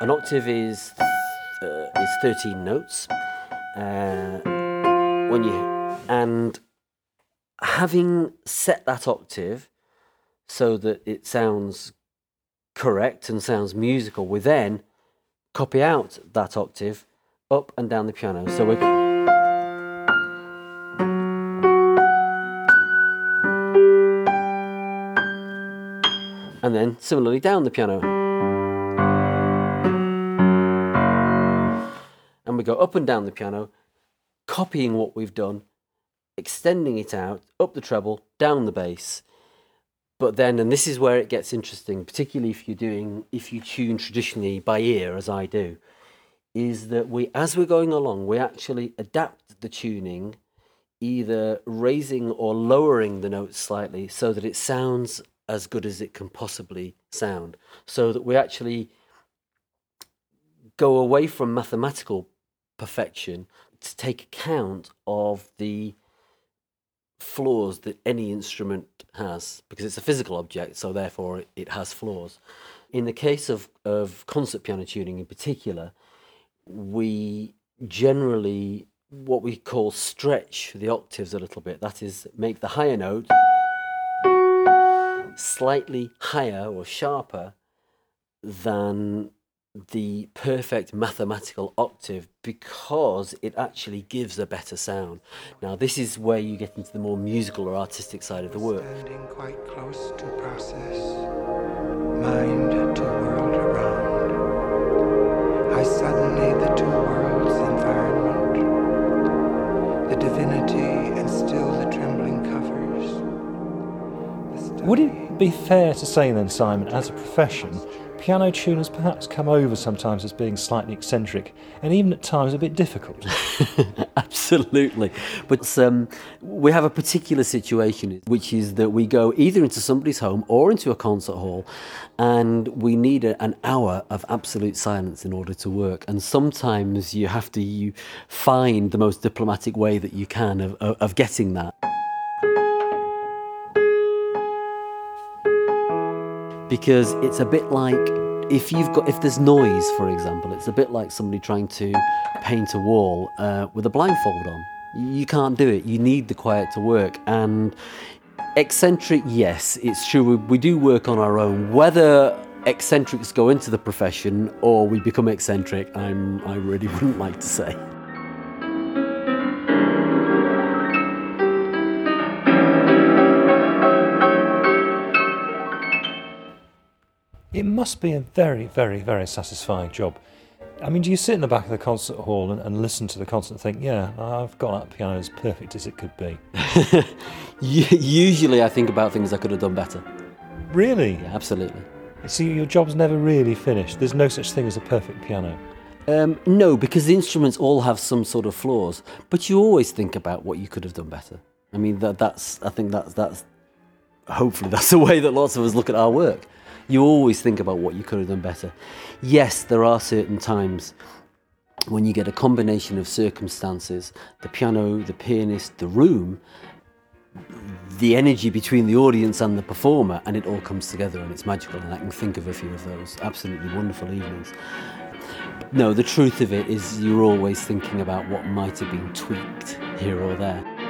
An octave is 13 notes. And having set that octave so that it sounds correct and sounds musical, we then copy out that octave up and down the piano. So we're... and then similarly down the piano. And we go up and down the piano, copying what we've done, extending it out, up the treble, down the bass. But then, and this is where it gets interesting, particularly if you tune traditionally by ear, as I do, is that as we're going along, we actually adapt the tuning, either raising or lowering the notes slightly so that it sounds as good as it can possibly sound, so that we actually go away from mathematical perfection to take account of the flaws that any instrument has, because it's a physical object, so therefore it has flaws. In the case of concert piano tuning in particular, we generally, what we call, stretch the octaves a little bit. That is, make the higher note slightly higher or sharper than the perfect mathematical octave, because it actually gives a better sound. Now, this is where you get into the more musical or artistic side of the work. Standing quite close to process, mind to world around. I suddenly the two worlds environment, the divinity and still the trembling covers. Would it be fair to say then, Simon, as a profession, piano tuners perhaps come over sometimes as being slightly eccentric and even at times a bit difficult? Absolutely. But we have a particular situation, which is that we go either into somebody's home or into a concert hall, and we need an hour of absolute silence in order to work. And sometimes you have to find the most diplomatic way that you can of getting that. Because it's a bit like, if there's noise, for example, it's a bit like somebody trying to paint a wall with a blindfold on. You can't do it. You need the quiet to work. And eccentric, yes, it's true. We do work on our own. Whether eccentrics go into the profession or we become eccentric, I really wouldn't like to say. It must be a very, very, very satisfying job. I mean, do you sit in the back of the concert hall and listen to the concert and think, yeah, I've got that piano as perfect as it could be? Usually I think about things I could have done better. Really? Yeah, absolutely. So your job's never really finished? There's no such thing as a perfect piano? No, because the instruments all have some sort of flaws, but you always think about what you could have done better. I mean, that's hopefully that's the way that lots of us look at our work. You always think about what you could have done better. Yes, there are certain times when you get a combination of circumstances, the piano, the pianist, the room, the energy between the audience and the performer, and it all comes together and it's magical, and I can think of a few of those absolutely wonderful evenings. No, the truth of it is you're always thinking about what might have been tweaked here or there.